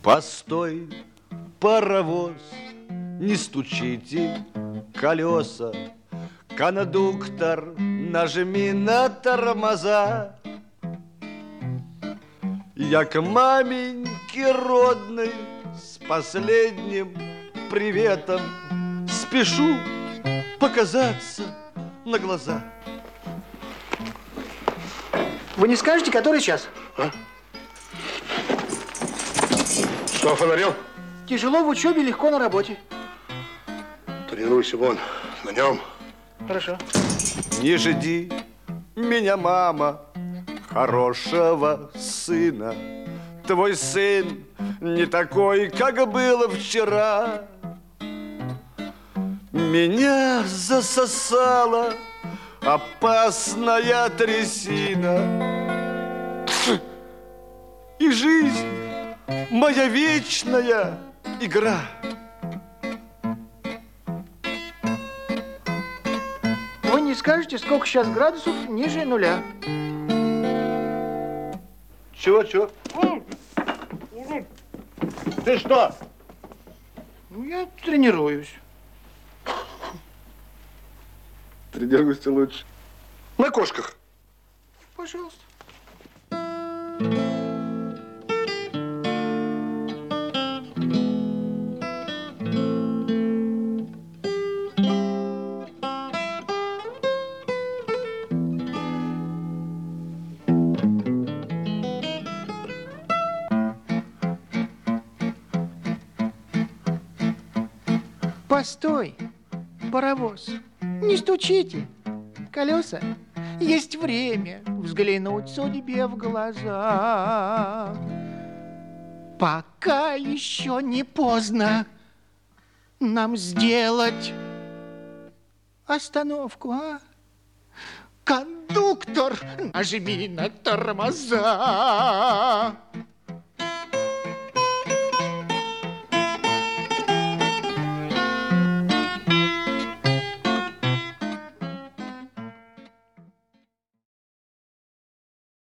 Постой, паровоз, не стучите колеса. Кондуктор, нажми на тормоза. Я к маменьке родной с последним приветом спешу показаться на глаза. Вы не скажете, который час? А? Что, фонарел? Тяжело в учебе, легко на работе. Тренируйся вон, на нем. Хорошо. Не жди меня, мама, хорошего сына. Твой сын не такой, как было вчера. Меня засосала опасная трясина. И жизнь моя вечная игра. Вы не скажете, сколько сейчас градусов ниже нуля? Чего? Ты что? Ну, я тренируюсь. Тренируйся лучше. На кошках. Пожалуйста. Постой, паровоз, не стучите. Колеса, есть время взглянуть судьбе в глаза. Пока еще не поздно нам сделать остановку, а? Кондуктор, нажми на тормоза.